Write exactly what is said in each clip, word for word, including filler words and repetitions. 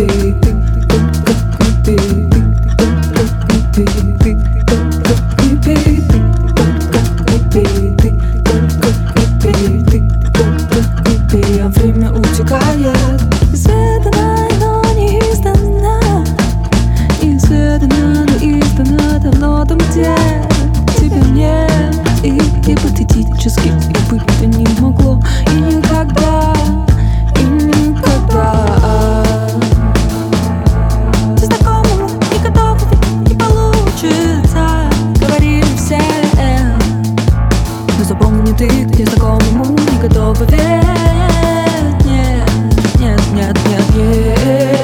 ты, ты только не пей, ты только не пей, ты только не пей, ты только не пей, ты только не пей, а время утекает. Изведана, но не издана, изведана, но издана давно там, где тебя нет. И гипотетически и быть-то не могло, и никогда, и никогда. Ты знакомому не готова, ведь не получится, говорили все. Но запомни ты, где знакомому не готова, ведь нет, нет, нет, нет, нет.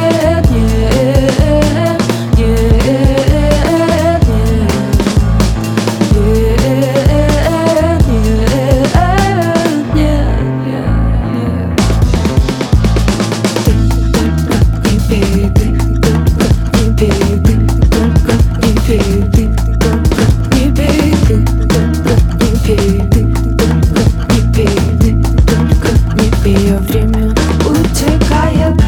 Время утекает.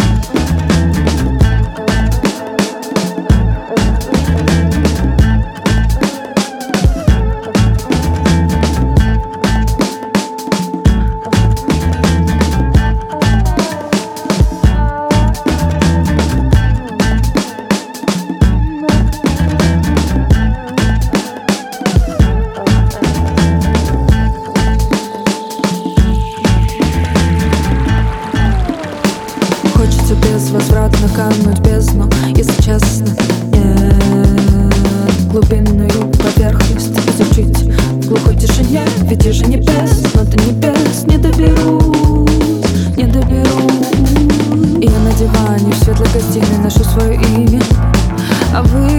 Безвозвратно кануть в бездну, если честно. Нет, глубинную поверхность изучить в глухой тишине, ведь же небес, но до небес не доберусь, не доберусь. И я на диване в светлой гостиной ношу свое имя, а вы